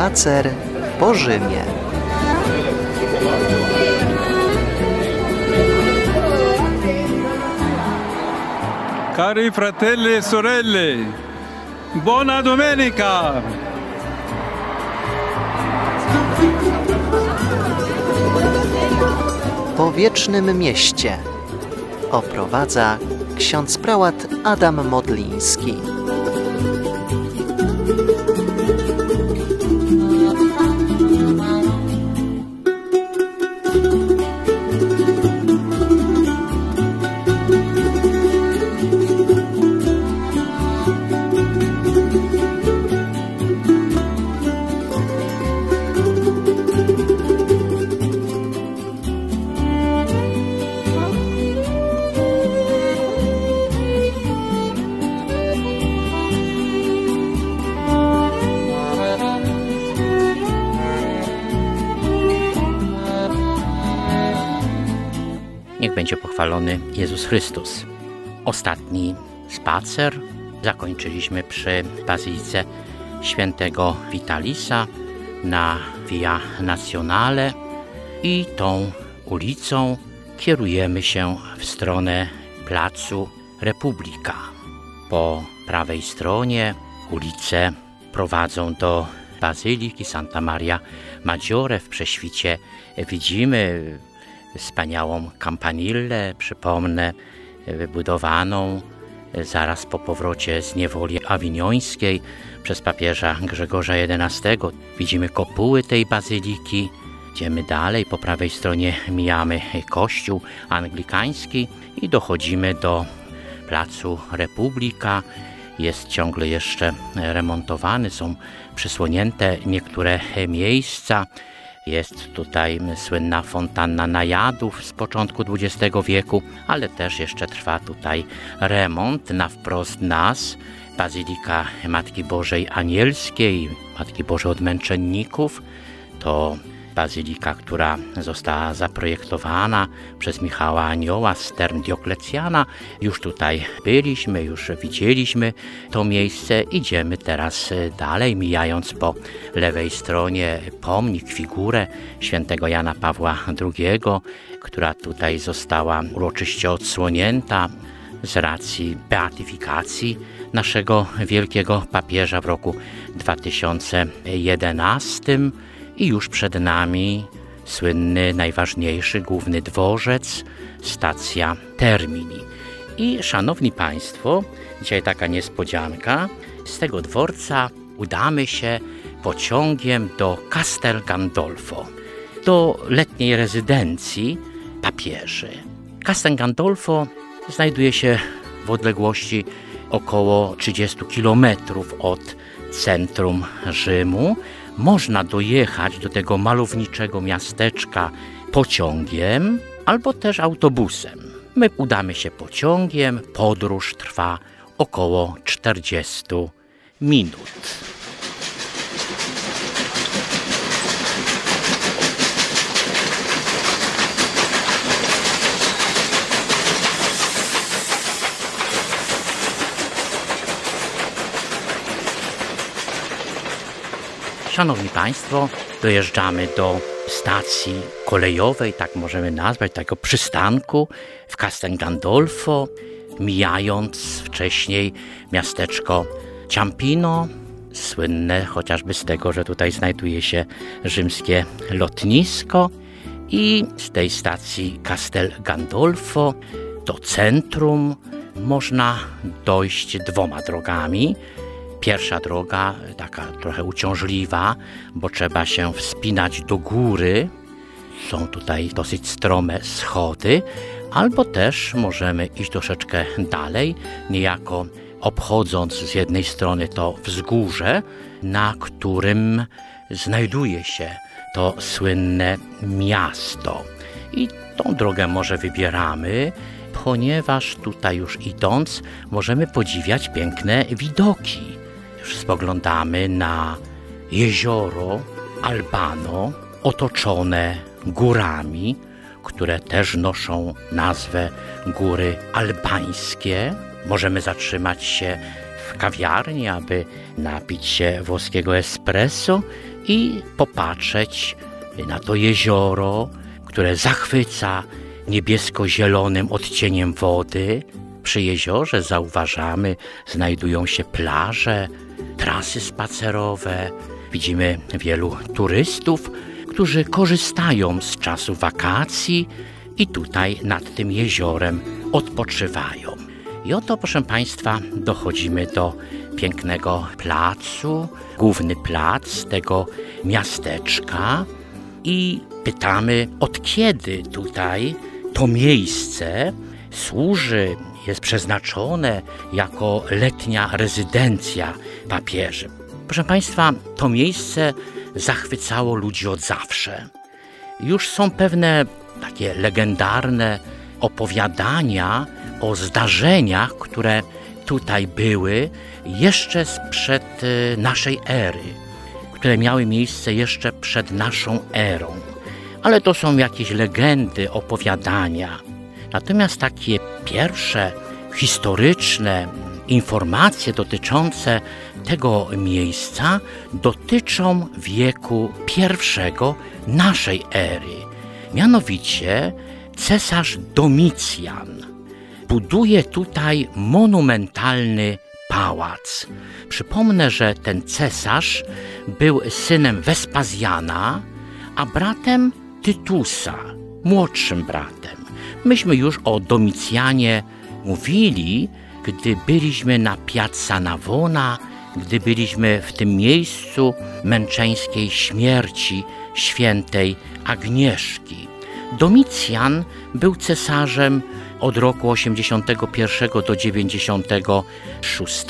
Spacer po Rzymie. Cari fratelli e sorelle, buona domenica! Po wiecznym mieście oprowadza ksiądz prałat Adam Modliński. Niech będzie pochwalony Jezus Chrystus. Ostatni spacer zakończyliśmy przy Bazylice Świętego Vitalisa na Via Nazionale i tą ulicą kierujemy się w stronę Placu Repubblica. Po prawej stronie ulice prowadzą do Bazyliki Santa Maria Maggiore. W prześwicie widzimy wspaniałą kampanillę, przypomnę, wybudowaną zaraz po powrocie z niewoli awiniońskiej przez papieża Grzegorza XI. Widzimy kopuły tej bazyliki. Idziemy dalej, po prawej stronie mijamy kościół anglikański i dochodzimy do Placu Repubblica. Jest ciągle jeszcze remontowany, są przysłonięte niektóre miejsca. Jest tutaj słynna fontanna najadów z początku XX wieku, ale też jeszcze trwa tutaj remont. Na wprost nas Bazylika Matki Bożej Anielskiej, Matki Bożej od Męczenników. To bazylika, która została zaprojektowana przez Michała Anioła z Term Dioklecjana. Już tutaj byliśmy, już widzieliśmy to miejsce. Idziemy teraz dalej, mijając po lewej stronie pomnik, figurę świętego Jana Pawła II, która tutaj została uroczyście odsłonięta z racji beatyfikacji naszego wielkiego papieża w roku 2011. I już przed nami słynny, najważniejszy, główny dworzec, stacja Termini. I szanowni Państwo, dzisiaj taka niespodzianka, z tego dworca udamy się pociągiem do Castel Gandolfo, do letniej rezydencji papieży. Castel Gandolfo znajduje się w odległości około 30 km od centrum Rzymu. Można dojechać do tego malowniczego miasteczka pociągiem albo też autobusem. My udamy się pociągiem, podróż trwa około 40 minut. Szanowni Państwo, dojeżdżamy do stacji kolejowej, tak możemy nazwać, takiego przystanku w Castel Gandolfo, mijając wcześniej miasteczko Ciampino, słynne chociażby z tego, że tutaj znajduje się rzymskie lotnisko. I z tej stacji Castel Gandolfo do centrum można dojść dwoma drogami. Pierwsza droga, taka trochę uciążliwa, bo trzeba się wspinać do góry. Są tutaj dosyć strome schody, albo też możemy iść troszeczkę dalej, niejako obchodząc z jednej strony to wzgórze, na którym znajduje się to słynne miasto. I tą drogę może wybieramy, ponieważ tutaj już idąc możemy podziwiać piękne widoki. Już spoglądamy na jezioro Albano, otoczone górami, które też noszą nazwę Góry Albańskie. Możemy zatrzymać się w kawiarni, aby napić się włoskiego espresso i popatrzeć na to jezioro, które zachwyca niebiesko-zielonym odcieniem wody. Przy jeziorze zauważamy, znajdują się plaże, trasy spacerowe. Widzimy wielu turystów, którzy korzystają z czasu wakacji i tutaj nad tym jeziorem odpoczywają. I oto, proszę Państwa, dochodzimy do pięknego placu, główny plac tego miasteczka i pytamy, od kiedy tutaj to miejsce służy, jest przeznaczone jako letnia rezydencja papieży. Proszę Państwa, to miejsce zachwycało ludzi od zawsze. Już są pewne takie legendarne opowiadania o zdarzeniach, które tutaj były jeszcze sprzed naszej ery, które miały miejsce jeszcze przed naszą erą. Ale to są jakieś legendy, opowiadania. Natomiast takie pierwsze historyczne informacje dotyczące tego miejsca dotyczą wieku I naszej ery. Mianowicie cesarz Domicjan buduje tutaj monumentalny pałac. Przypomnę, że ten cesarz był synem Wespazjana, a bratem Tytusa, młodszym bratem. Myśmy już o Domicjanie mówili, gdy byliśmy na Piazza Navona, gdy byliśmy w tym miejscu męczeńskiej śmierci świętej Agnieszki. Domicjan był cesarzem od roku 81 do 96.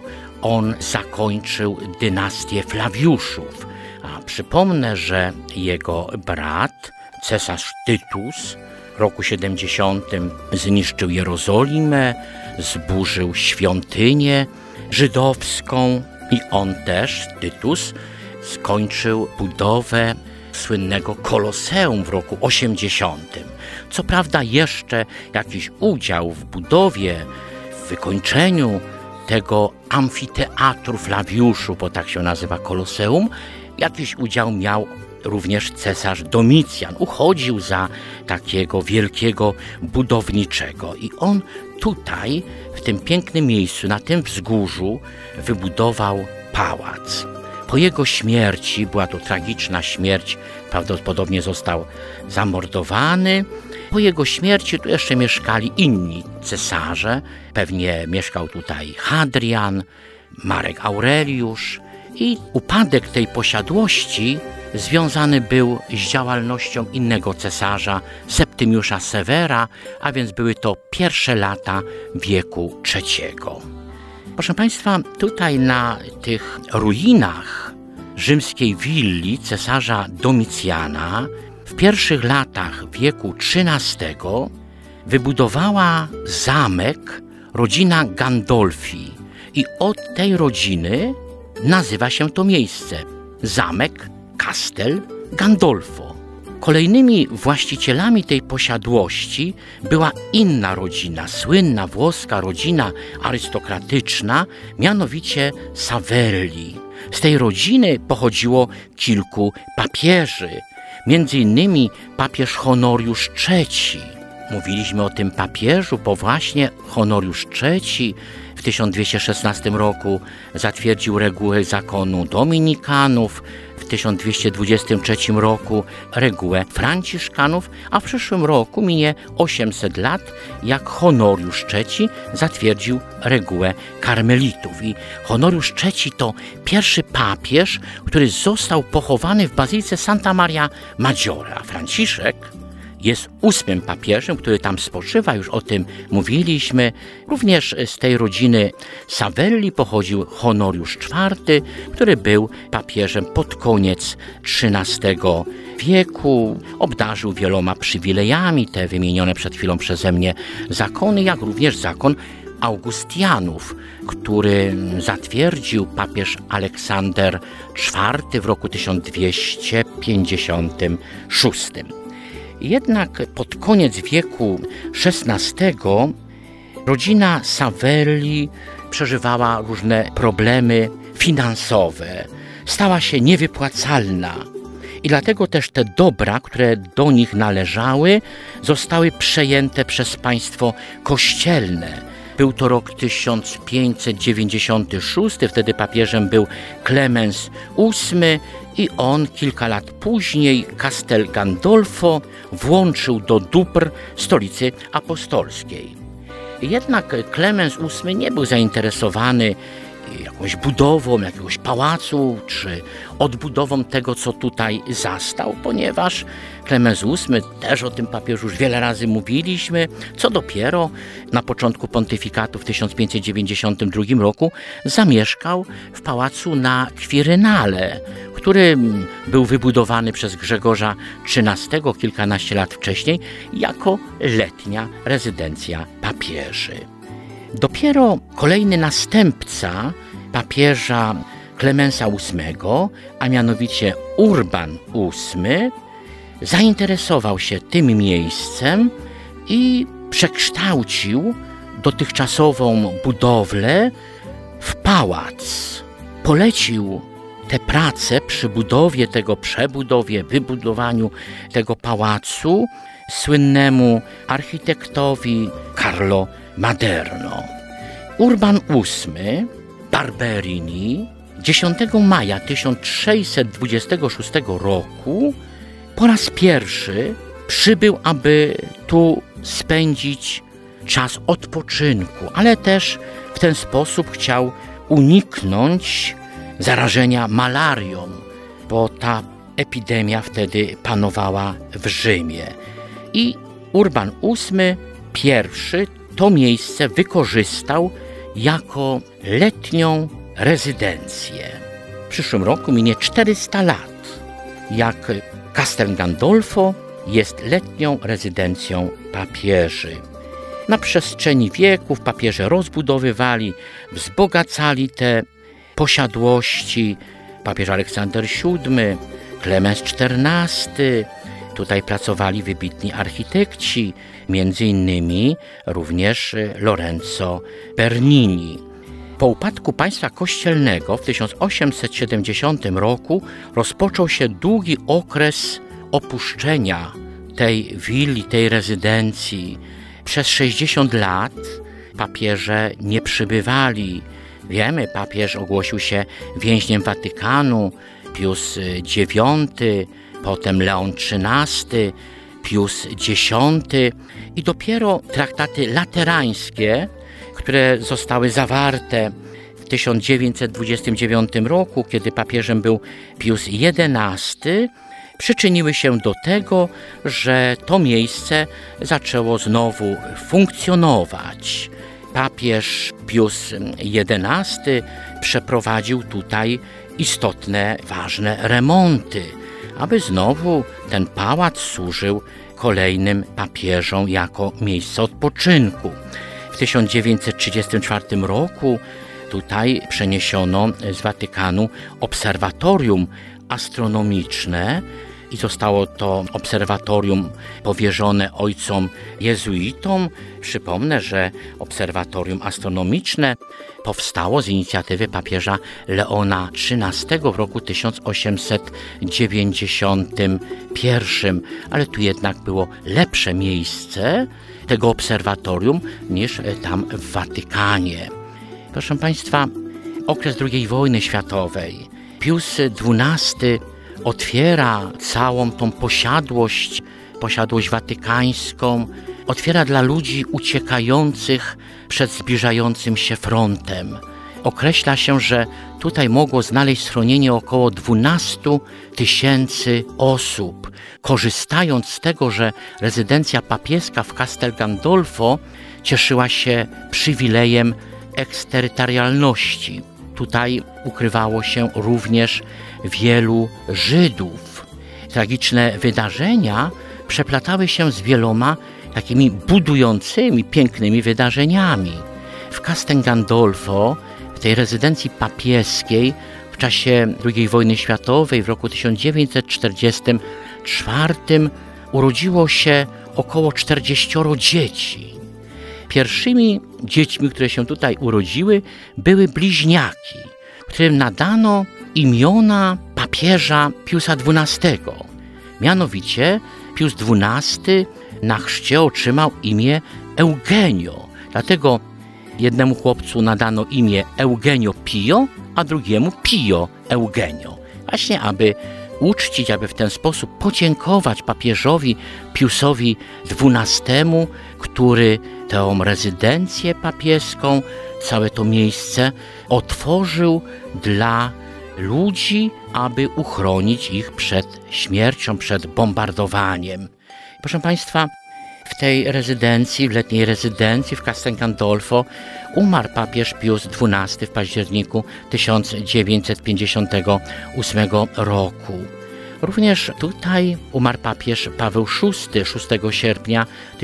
On zakończył dynastię Flawiuszów. A przypomnę, że jego brat, cesarz Tytus, w roku 70 zniszczył Jerozolimę, zburzył świątynię żydowską i on też, Tytus, skończył budowę słynnego Koloseum w roku 80. Co prawda jeszcze jakiś udział w budowie, w wykończeniu tego amfiteatru Flawiuszów, bo tak się nazywa Koloseum, jakiś udział miał również cesarz Domicjan. Uchodził za takiego wielkiego budowniczego i on tutaj, w tym pięknym miejscu, na tym wzgórzu wybudował pałac. Po jego śmierci, była to tragiczna śmierć, prawdopodobnie został zamordowany. Po jego śmierci tu jeszcze mieszkali inni cesarze. Pewnie mieszkał tutaj Hadrian, Marek Aureliusz i upadek tej posiadłości związany był z działalnością innego cesarza, Septymiusza Severa, a więc były to pierwsze lata wieku III. Proszę Państwa, tutaj na tych ruinach rzymskiej willi cesarza Domicjana w pierwszych latach wieku XIII wybudowała zamek rodzina Gandolfi i od tej rodziny nazywa się to miejsce zamek Castel Gandolfo. Kolejnymi właścicielami tej posiadłości była inna rodzina, słynna włoska rodzina arystokratyczna, mianowicie Savelli. Z tej rodziny pochodziło kilku papieży, między innymi papież Honoriusz III. Mówiliśmy o tym papieżu, bo właśnie Honoriusz III w 1216 roku zatwierdził regułę zakonu dominikanów, w 1223 roku regułę franciszkanów, a w przyszłym roku minie 800 lat, jak Honoriusz III zatwierdził regułę karmelitów. I Honoriusz III to pierwszy papież, który został pochowany w bazylice Santa Maria Maggiore, a Franciszek jest 8. papieżem, który tam spoczywa, już o tym mówiliśmy. Również z tej rodziny Savelli pochodził Honoriusz IV, który był papieżem pod koniec XIII wieku. Obdarzył wieloma przywilejami, te wymienione przed chwilą przeze mnie zakony, jak również zakon Augustianów, który zatwierdził papież Aleksander IV w roku 1256. Jednak pod koniec wieku XVI rodzina Savelli przeżywała różne problemy finansowe. stała się niewypłacalna. I dlatego też te dobra, które do nich należały, zostały przejęte przez państwo kościelne. Był to rok 1596, wtedy papieżem był Klemens VIII i on kilka lat później Castel Gandolfo włączył do dóbr stolicy apostolskiej. Jednak Klemens VIII nie był zainteresowany jakąś budową jakiegoś pałacu, czy odbudową tego, co tutaj zastał, ponieważ Klemens VIII, też o tym papieżu już wiele razy mówiliśmy, co dopiero na początku pontyfikatu w 1592 roku zamieszkał w pałacu na Quirynale, który był wybudowany przez Grzegorza XIII kilkanaście lat wcześniej jako letnia rezydencja papieży. Dopiero kolejny następca papieża Klemensa VIII, a mianowicie Urban VIII, zainteresował się tym miejscem i przekształcił dotychczasową budowlę w pałac. Polecił te prace przy budowie tego, wybudowaniu tego pałacu słynnemu architektowi Carlo Maderno. Urban VIII Barberini 10 maja 1626 roku po raz pierwszy przybył, aby tu spędzić czas odpoczynku, ale też w ten sposób chciał uniknąć zarażenia malarią, bo ta epidemia wtedy panowała w Rzymie. I Urban VIII pierwszy to miejsce wykorzystał jako letnią rezydencję. W przyszłym roku minie 400 lat, jak Castel Gandolfo jest letnią rezydencją papieży. Na przestrzeni wieków papieże rozbudowywali, wzbogacali te posiadłości. Papież Aleksander VII, Klemens XIV, tutaj pracowali wybitni architekci, między innymi również Lorenzo Bernini. Po upadku państwa kościelnego w 1870 roku rozpoczął się długi okres opuszczenia tej willi, tej rezydencji. Przez 60 lat papieże nie przybywali. Wiemy, papież ogłosił się więźniem Watykanu, Pius IX, potem Leon XIII, Pius X i dopiero traktaty laterańskie, które zostały zawarte w 1929 roku, kiedy papieżem był Pius XI, przyczyniły się do tego, że to miejsce zaczęło znowu funkcjonować. Papież Pius XI przeprowadził tutaj istotne, ważne remonty, aby znowu ten pałac służył kolejnym papieżom jako miejsce odpoczynku. W 1934 roku tutaj przeniesiono z Watykanu obserwatorium astronomiczne i zostało to obserwatorium powierzone ojcom jezuitom. Przypomnę, że obserwatorium astronomiczne powstało z inicjatywy papieża Leona XIII w roku 1891, ale tu jednak było lepsze miejsce tego obserwatorium niż tam w Watykanie. Proszę Państwa, okres II wojny światowej. Pius XII otwiera całą tą posiadłość watykańską, otwiera dla ludzi uciekających przed zbliżającym się frontem. Określa się, że tutaj mogło znaleźć schronienie około 12 000 osób. Korzystając z tego, że rezydencja papieska w Castel Gandolfo cieszyła się przywilejem eksterytorialności. Tutaj ukrywało się również wielu Żydów. Tragiczne wydarzenia przeplatały się z wieloma takimi budującymi, pięknymi wydarzeniami. W Castel Gandolfo, w tej rezydencji papieskiej w czasie II wojny światowej w roku 1944 urodziło się około 40 dzieci. Pierwszymi dziećmi, które się tutaj urodziły, były bliźniaki, którym nadano imiona papieża Piusa XII. Mianowicie Pius XII na chrzcie otrzymał imię Eugenio. Dlatego jednemu chłopcu nadano imię Eugenio Pio, a drugiemu Pio Eugenio. Właśnie aby uczcić, aby w ten sposób podziękować papieżowi Piusowi XII, który tę rezydencję papieską, całe to miejsce otworzył dla ludzi, aby uchronić ich przed śmiercią, przed bombardowaniem. Proszę Państwa, w tej rezydencji, w letniej rezydencji w Castel Gandolfo umarł papież Pius XII w październiku 1958 roku. Również tutaj umarł papież Paweł VI 6 sierpnia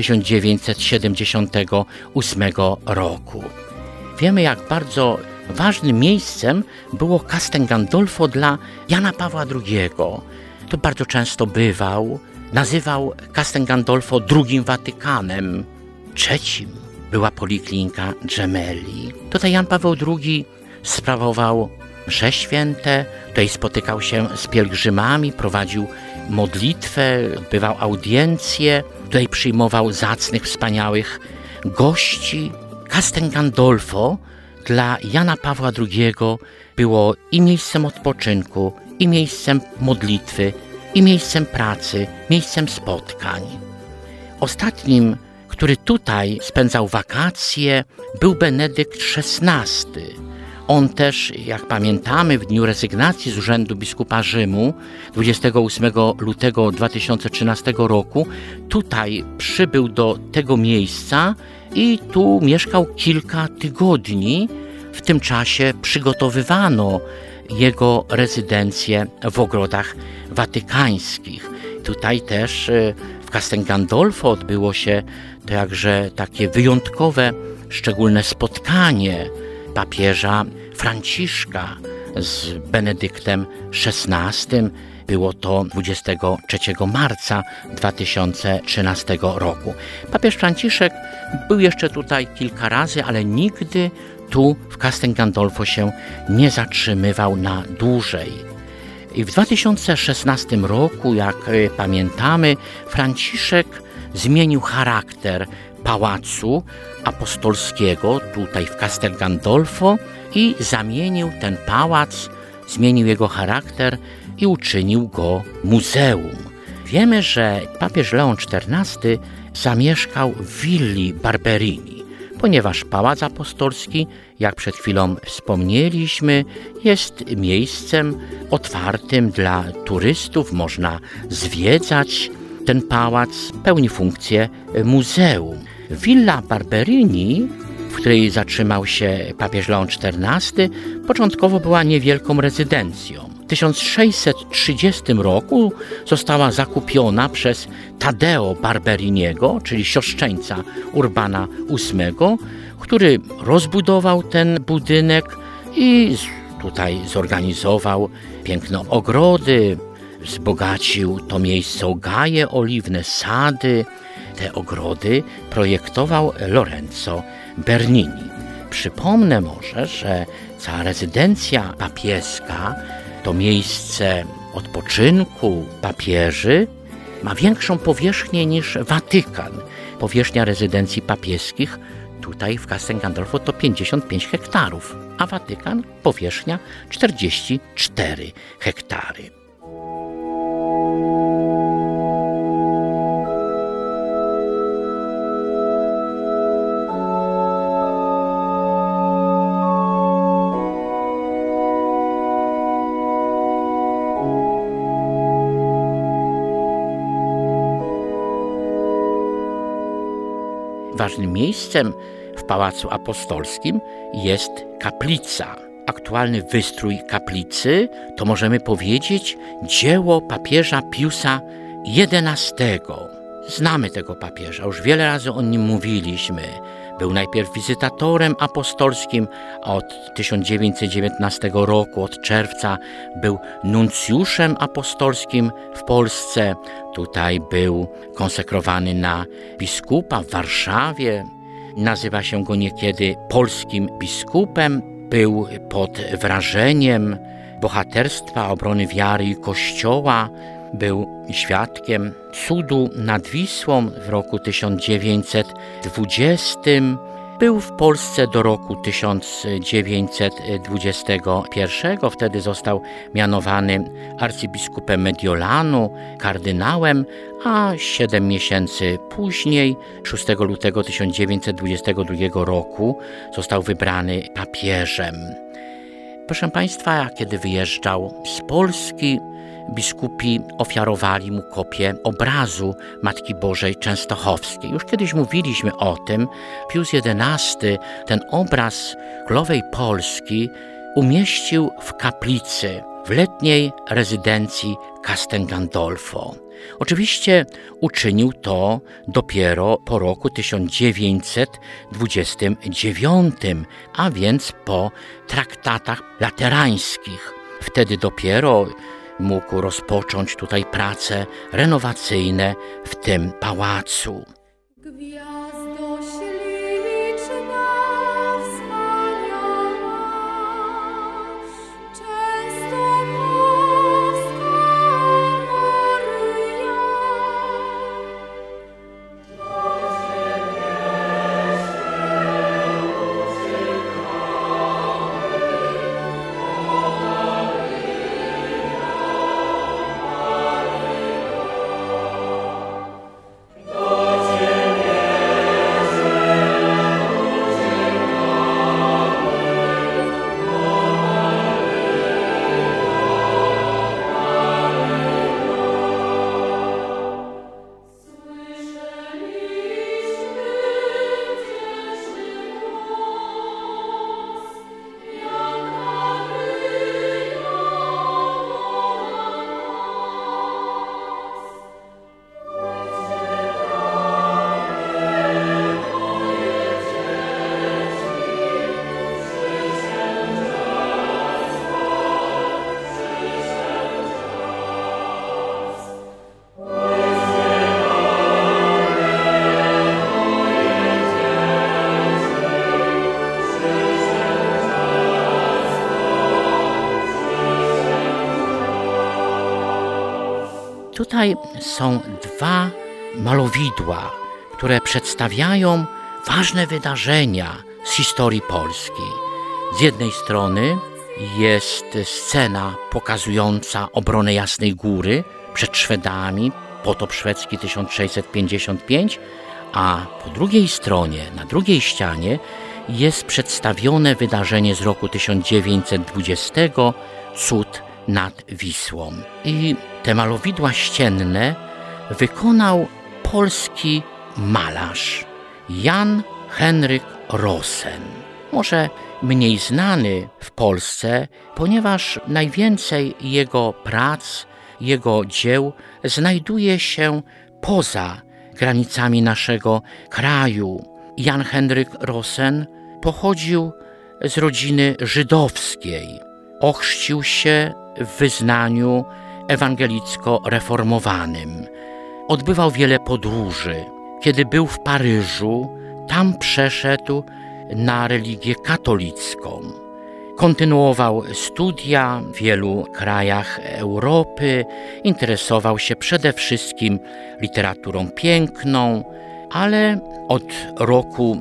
1978 roku. Wiemy, jak bardzo ważnym miejscem było Castel Gandolfo dla Jana Pawła II. To bardzo często bywał. Nazywał Castel Gandolfo drugim Watykanem. Trzecim była Poliklinika Gemelli. Tutaj Jan Paweł II sprawował msze święte, tutaj spotykał się z pielgrzymami, prowadził modlitwę, odbywał audiencje, tutaj przyjmował zacnych, wspaniałych gości. Castel Gandolfo dla Jana Pawła II było i miejscem odpoczynku, i miejscem modlitwy, i miejscem pracy, miejscem spotkań. Ostatnim, który tutaj spędzał wakacje, był Benedykt XVI. On też, jak pamiętamy, w dniu rezygnacji z urzędu biskupa Rzymu 28 lutego 2013 roku tutaj przybył do tego miejsca i tu mieszkał kilka tygodni. W tym czasie przygotowywano jego rezydencję w ogrodach watykańskich. Tutaj też w Castel Gandolfo odbyło się to jakże takie wyjątkowe, szczególne spotkanie papieża Franciszka z Benedyktem XVI. Było to 23 marca 2013 roku. Papież Franciszek był jeszcze tutaj kilka razy, ale nigdy tu w Castel Gandolfo się nie zatrzymywał na dłużej. I w 2016 roku, jak pamiętamy, Franciszek zmienił charakter Pałacu Apostolskiego tutaj w Castel Gandolfo i zamienił ten pałac, zmienił jego charakter i uczynił go muzeum. Wiemy, że papież Leon XIV zamieszkał w willi Barberini, ponieważ Pałac Apostolski, jak przed chwilą wspomnieliśmy, jest miejscem otwartym dla turystów. Można zwiedzać ten pałac, pełni funkcję muzeum. Willa Barberini, w której zatrzymał się papież Leon XIV, początkowo była niewielką rezydencją. W 1630 roku została zakupiona przez Taddeo Barberiniego, czyli siostrzeńca Urbana VIII, który rozbudował ten budynek i tutaj zorganizował piękne ogrody, wzbogacił to miejsce o gaje oliwne, sady. Te ogrody projektował Lorenzo Bernini. Przypomnę może, że cała rezydencja papieska, to miejsce odpoczynku papieży, ma większą powierzchnię niż Watykan. Powierzchnia rezydencji papieskich tutaj w Castel Gandolfo to 55 hektarów, a Watykan powierzchnia 44 hektary. Ważnym miejscem w Pałacu Apostolskim jest kaplica. Aktualny wystrój kaplicy to, możemy powiedzieć, dzieło papieża Piusa XI. Znamy tego papieża, już wiele razy o nim mówiliśmy. Był najpierw wizytatorem apostolskim, a od 1919 roku, od czerwca, był nuncjuszem apostolskim w Polsce. Tutaj był konsekrowany na biskupa w Warszawie. Nazywa się go niekiedy polskim biskupem. Był pod wrażeniem bohaterstwa, obrony wiary i Kościoła. Był świadkiem cudu nad Wisłą w roku 1920. Był w Polsce do roku 1921. Wtedy został mianowany arcybiskupem Mediolanu, kardynałem, a 7 miesięcy później, 6 lutego 1922 roku, został wybrany papieżem. Proszę Państwa, kiedy wyjeżdżał z Polski, biskupi ofiarowali mu kopię obrazu Matki Bożej Częstochowskiej. Już kiedyś mówiliśmy o tym. Pius XI ten obraz Królowej Polski umieścił w kaplicy w letniej rezydencji Castel Gandolfo. Oczywiście uczynił to dopiero po roku 1929, a więc po traktatach laterańskich. Wtedy dopiero mógł rozpocząć tutaj prace renowacyjne w tym pałacu. Gwiazdo śliczna, wspaniała, Częstochowska Maryja. Tutaj są 2 malowidła, które przedstawiają ważne wydarzenia z historii Polski. Z jednej strony jest scena pokazująca obronę Jasnej Góry przed Szwedami, potop szwedzki 1655, a po drugiej stronie, na drugiej ścianie jest przedstawione wydarzenie z roku 1920, cud nad Wisłą. I te malowidła ścienne wykonał polski malarz Jan Henryk Rosen. Może mniej znany w Polsce, ponieważ najwięcej jego prac, jego dzieł znajduje się poza granicami naszego kraju. Jan Henryk Rosen pochodził z rodziny żydowskiej. Ochrzcił się w wyznaniu ewangelicko-reformowanym. Odbywał wiele podróży. Kiedy był w Paryżu, tam przeszedł na religię katolicką. Kontynuował studia w wielu krajach Europy, interesował się przede wszystkim literaturą piękną, ale od roku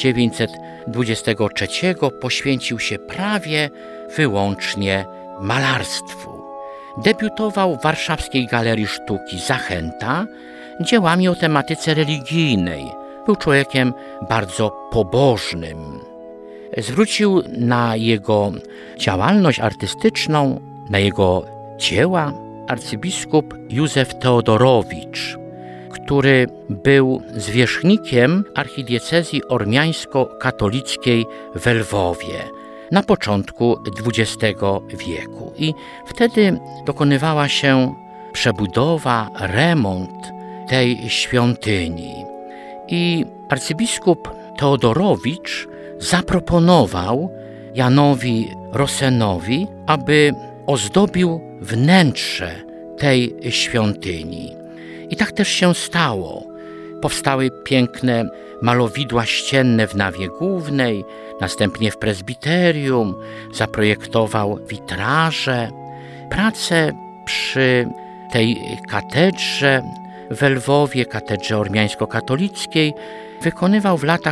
1923 poświęcił się prawie wyłącznie malarstwu. Debiutował w Warszawskiej Galerii Sztuki Zachęta dziełami o tematyce religijnej. Był człowiekiem bardzo pobożnym. Zwrócił na jego działalność artystyczną, na jego dzieła arcybiskup Józef Teodorowicz, który był zwierzchnikiem archidiecezji ormiańsko-katolickiej w Lwowie na początku XX wieku. I wtedy dokonywała się przebudowa, remont tej świątyni. I arcybiskup Teodorowicz zaproponował Janowi Rosenowi, aby ozdobił wnętrze tej świątyni. I tak też się stało. Powstały piękne malowidła ścienne w nawie głównej, następnie w prezbiterium, zaprojektował witraże. Pracę przy tej katedrze w Lwowie, katedrze ormiańsko-katolickiej, wykonywał w latach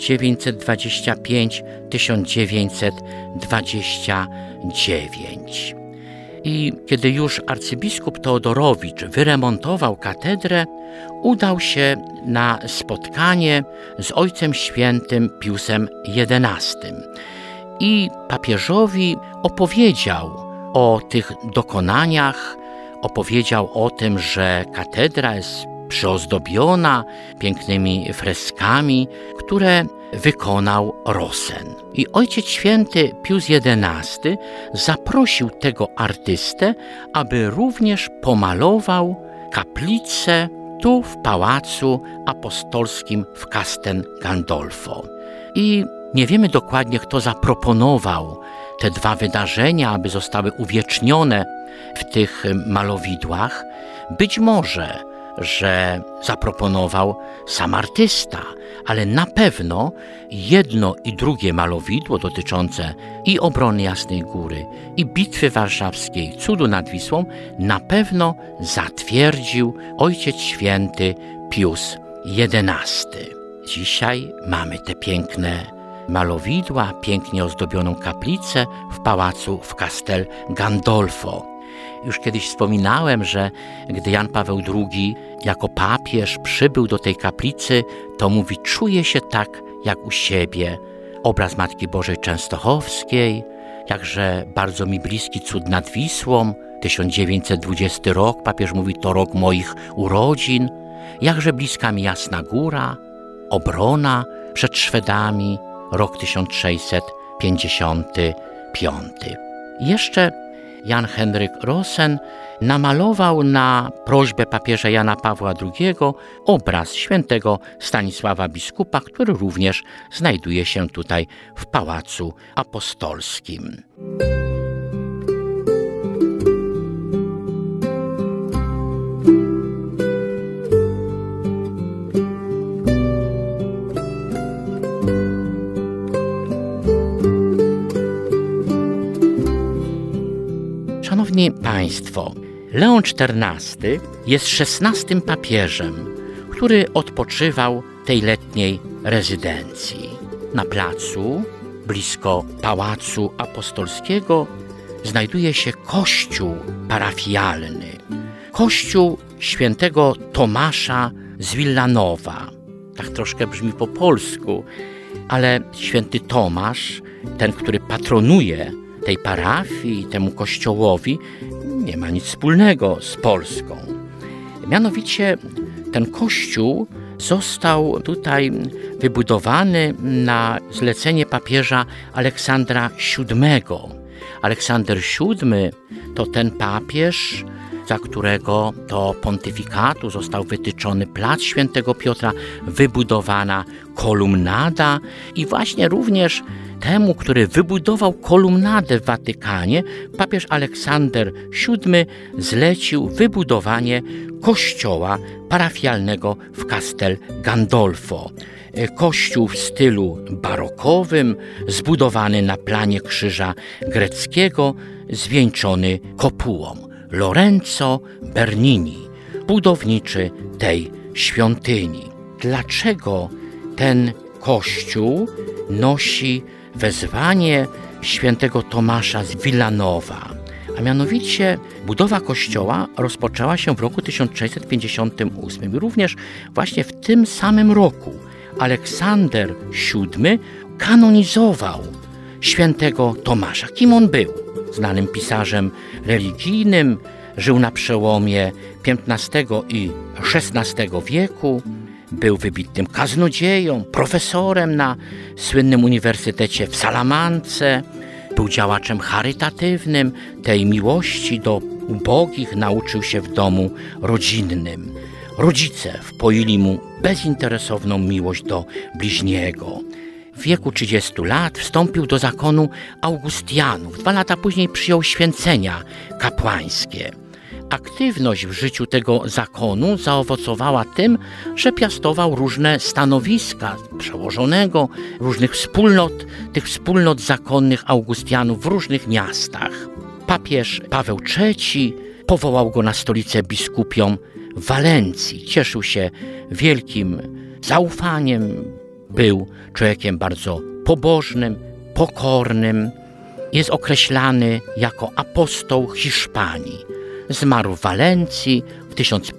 1925-1929. I kiedy już arcybiskup Teodorowicz wyremontował katedrę, udał się na spotkanie z Ojcem Świętym Piusem XI. I papieżowi opowiedział o tych dokonaniach, opowiedział o tym, że katedra jest przyozdobiona pięknymi freskami, które wykonał Rosen. I Ojciec Święty Pius XI zaprosił tego artystę, aby również pomalował kaplicę tu w Pałacu Apostolskim w Castel Gandolfo. I nie wiemy dokładnie, kto zaproponował te dwa wydarzenia, aby zostały uwiecznione w tych malowidłach. Być może, że zaproponował sam artysta, ale na pewno jedno i drugie malowidło dotyczące i obrony Jasnej Góry, i Bitwy Warszawskiej, cudu nad Wisłą, na pewno zatwierdził Ojciec Święty Pius XI. Dzisiaj mamy te piękne malowidła, pięknie ozdobioną kaplicę w pałacu w Castel Gandolfo. Już kiedyś wspominałem, że gdy Jan Paweł II jako papież przybył do tej kaplicy, to mówi: czuję się tak jak u siebie. Obraz Matki Bożej Częstochowskiej, jakże bardzo mi bliski cud nad Wisłą, 1920 rok, papież mówi, to rok moich urodzin, jakże bliska mi Jasna Góra, obrona przed Szwedami, rok 1655. Jeszcze Jan Henryk Rosen namalował na prośbę papieża Jana Pawła II obraz świętego Stanisława Biskupa, który również znajduje się tutaj w Pałacu Apostolskim. Szanowni Państwo, Leon XIV jest 16. papieżem, który odpoczywał w tej letniej rezydencji. Na placu, blisko Pałacu Apostolskiego, znajduje się kościół parafialny. Kościół świętego Tomasza z Villanowa. Tak troszkę brzmi po polsku, ale święty Tomasz, ten, który patronuje tej parafii, temu kościołowi, nie ma nic wspólnego z Polską. Mianowicie ten kościół został tutaj wybudowany na zlecenie papieża Aleksandra VII. Aleksander VII to ten papież, za którego to pontyfikatu został wytyczony plac Świętego Piotra, wybudowana kolumnada i właśnie również temu, który wybudował kolumnadę w Watykanie, papież Aleksander VII zlecił wybudowanie kościoła parafialnego w Castel Gandolfo. Kościół w stylu barokowym, zbudowany na planie krzyża greckiego, zwieńczony kopułą. Lorenzo Bernini, budowniczy tej świątyni. Dlaczego ten kościół nosi wezwanie świętego Tomasza z Villanowa? A mianowicie budowa kościoła rozpoczęła się w roku 1658. I również właśnie w tym samym roku Aleksander VII kanonizował świętego Tomasza. Kim on był? Znanym pisarzem religijnym, żył na przełomie XV i XVI wieku, był wybitnym kaznodzieją, profesorem na słynnym uniwersytecie w Salamance, był działaczem charytatywnym, tej miłości do ubogich nauczył się w domu rodzinnym. Rodzice wpoili mu bezinteresowną miłość do bliźniego. W wieku 30 lat wstąpił do zakonu Augustianów. 2 lata później przyjął święcenia kapłańskie. aktywność w życiu tego zakonu zaowocowała tym, że piastował różne stanowiska przełożonego różnych wspólnot, tych wspólnot zakonnych Augustianów w różnych miastach. Papież Paweł III powołał go na stolicę biskupią w Walencji. Cieszył się wielkim zaufaniem, był człowiekiem bardzo pobożnym, pokornym. Jest określany jako apostoł Hiszpanii. Zmarł w Walencji w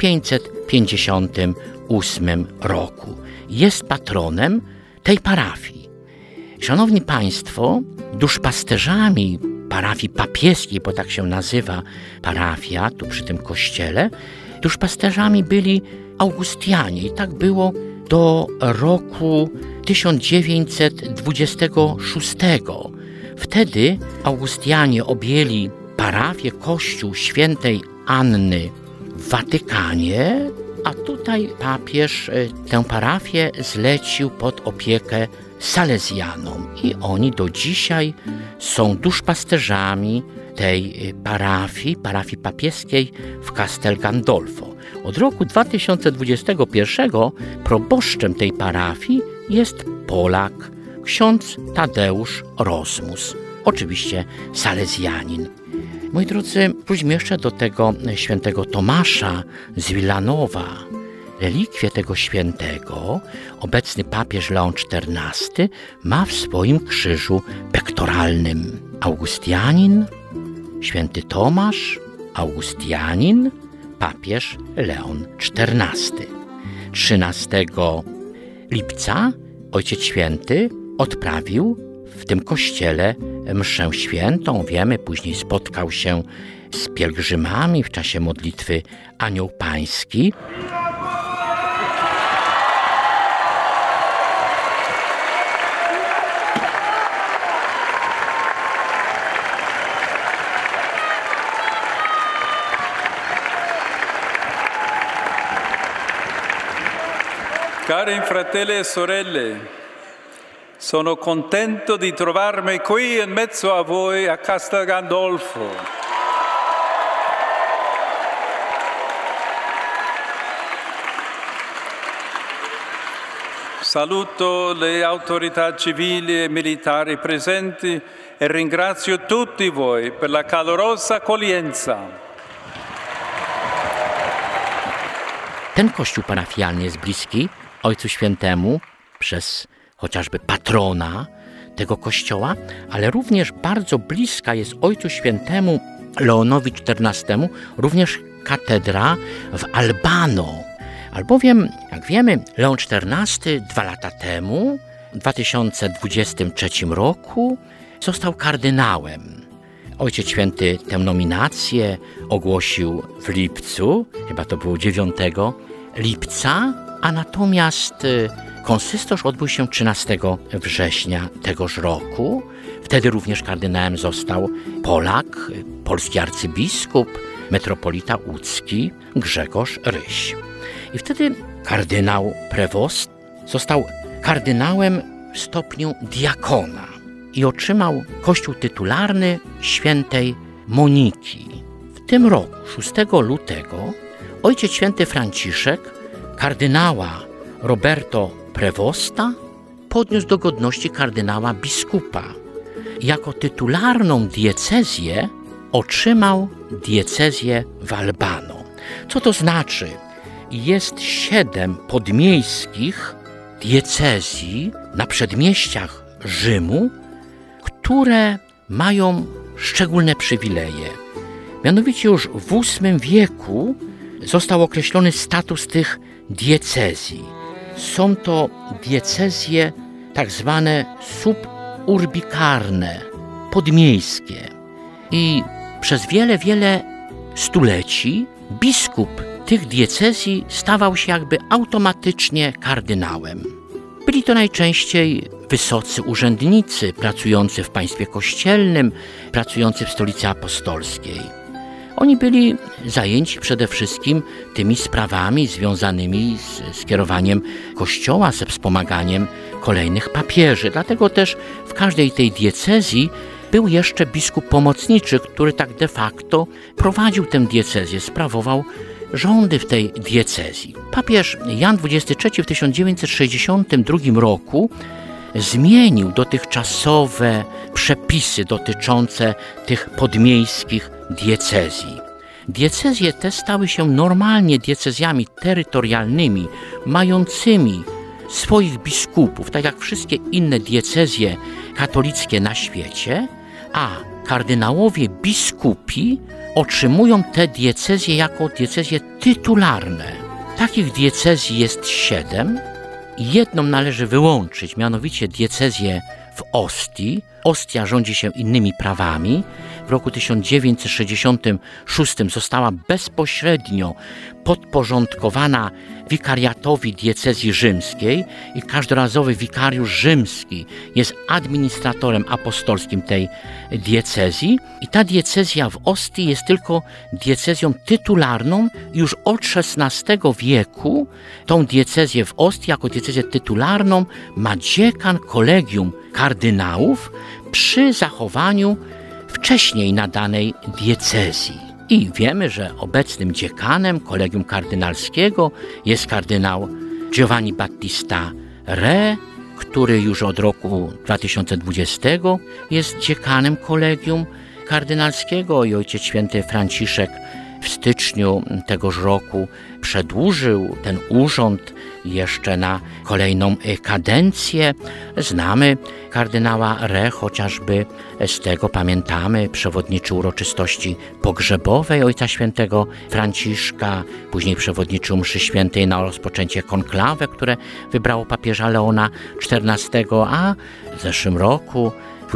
1558 roku. Jest patronem tej parafii. Szanowni Państwo, duszpasterzami parafii papieskiej, bo tak się nazywa parafia, tu przy tym kościele, duszpasterzami byli Augustianie i tak było do roku 1926. Wtedy Augustianie objęli parafię, kościół świętej Anny w Watykanie, a tutaj papież tę parafię zlecił pod opiekę salezjanom i oni do dzisiaj są duszpasterzami tej parafii papieskiej w Castel Gandolfo. Od roku 2021 proboszczem tej parafii jest Polak, ksiądz Tadeusz Rozmus, oczywiście salezjanin. Moi drodzy, wróćmy jeszcze do tego świętego Tomasza z Wilanowa. Relikwie tego świętego obecny papież Leon XIV ma w swoim krzyżu pektoralnym. Augustianin, święty Tomasz, Augustianin, papież Leon XIV. 13 lipca Ojciec Święty odprawił w tym kościele mszę świętą. Wiemy, później spotkał się z pielgrzymami w czasie modlitwy Anioł Pański. Cari fratelli e sorelle, sono contento di trovarmi qui in mezzo a voi a Castel Gandolfo. Saluto le autorità civili e militari presenti e ringrazio tutti voi per la calorosa accoglienza. Ten kościół parafialny jest bliski Ojcu Świętemu przez chociażby patrona tego kościoła, ale również bardzo bliska jest Ojcu Świętemu Leonowi XIV również katedra w Albano. Albowiem, jak wiemy, Leon XIV 2 lata temu, w 2023 roku, został kardynałem. Ojciec Święty tę nominację ogłosił w lipcu, chyba to było 9 lipca, a natomiast konsystorz odbył się 13 września tegoż roku. Wtedy również kardynałem został Polak, polski arcybiskup, metropolita łódzki Grzegorz Ryś. I wtedy kardynał Prevost został kardynałem w stopniu diakona i otrzymał kościół tytularny świętej Moniki. W tym roku, 6 lutego, Ojciec Święty Franciszek kardynała Roberto Prevosta podniósł do godności kardynała biskupa. Jako tytularną diecezję otrzymał diecezję w Albano. Co to znaczy? Jest 7 podmiejskich diecezji na przedmieściach Rzymu, które mają szczególne przywileje. Mianowicie już w VIII wieku został określony status tych diecezji. Są to diecezje tak zwane suburbikarne, podmiejskie. I przez wiele stuleci biskup tych diecezji stawał się jakby automatycznie kardynałem. Byli to najczęściej wysocy urzędnicy pracujący w państwie kościelnym, pracujący w stolicy apostolskiej. Oni byli zajęci przede wszystkim tymi sprawami związanymi z kierowaniem Kościoła, ze wspomaganiem kolejnych papieży. Dlatego też w każdej tej diecezji był jeszcze biskup pomocniczy, który tak de facto prowadził tę diecezję, sprawował rządy w tej diecezji. Papież Jan XXIII w 1962 roku zmienił dotychczasowe przepisy dotyczące tych podmiejskich diecezji. Diecezje te stały się normalnie diecezjami terytorialnymi, mającymi swoich biskupów, tak jak wszystkie inne diecezje katolickie na świecie, a kardynałowie biskupi otrzymują te diecezje jako diecezje tytularne. Takich diecezji jest 7 i jedną należy wyłączyć, mianowicie diecezję w Ostii. Ostia rządzi się innymi prawami. W roku 1966 została bezpośrednio podporządkowana wikariatowi diecezji rzymskiej i każdorazowy wikariusz rzymski jest administratorem apostolskim tej diecezji. I ta diecezja w Ostii jest tylko diecezją tytularną. Już od XVI wieku tą diecezję w Ostii jako diecezję tytularną ma dziekan kolegium kardynałów przy zachowaniu wcześniej nadanej diecezji. I wiemy, że obecnym dziekanem kolegium kardynalskiego jest kardynał Giovanni Battista Re, który już od roku 2020 jest dziekanem kolegium kardynalskiego i Ojciec Święty Franciszek w styczniu tegoż roku przedłużył ten urząd jeszcze na kolejną kadencję. Znamy kardynała Re, chociażby z tego pamiętamy, przewodniczył uroczystości pogrzebowej Ojca Świętego Franciszka, później przewodniczył mszy świętej na rozpoczęcie konklawe, które wybrało papieża Leona XIV, a w zeszłym roku,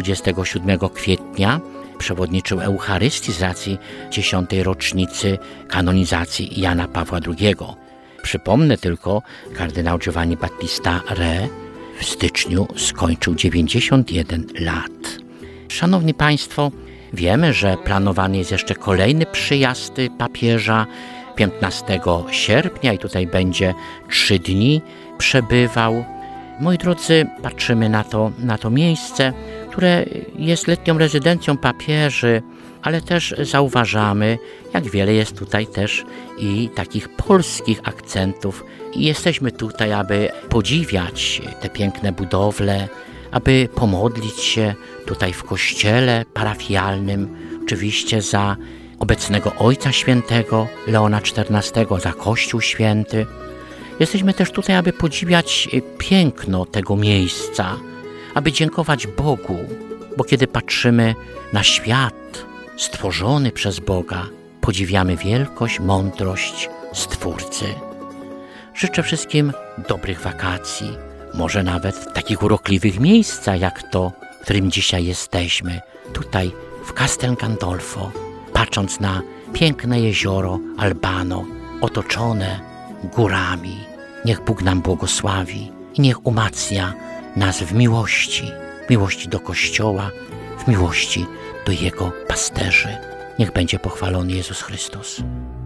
27 kwietnia, przewodniczył Eucharystii z racji 10. rocznicy kanonizacji Jana Pawła II. Przypomnę tylko, kardynał Giovanni Battista Re w styczniu skończył 91 lat. Szanowni Państwo, wiemy, że planowany jest jeszcze kolejny przyjazd papieża 15 sierpnia i tutaj będzie 3 dni przebywał. Moi drodzy, patrzymy na to miejsce, które jest letnią rezydencją papieży, ale też zauważamy, jak wiele jest tutaj też i takich polskich akcentów. I jesteśmy tutaj, aby podziwiać te piękne budowle, aby pomodlić się tutaj w kościele parafialnym, oczywiście za obecnego Ojca Świętego Leona XIV, za Kościół Święty. Jesteśmy też tutaj, aby podziwiać piękno tego miejsca, aby dziękować Bogu, bo kiedy patrzymy na świat stworzony przez Boga, podziwiamy wielkość, mądrość Stwórcy. Życzę wszystkim dobrych wakacji, może nawet w takich urokliwych miejscach jak to, w którym dzisiaj jesteśmy, tutaj w Castel Gandolfo, patrząc na piękne jezioro Albano, otoczone górami. Niech Bóg nam błogosławi i niech umacnia nas w miłości do Kościoła, w miłości do Jego pasterzy. Niech będzie pochwalony Jezus Chrystus.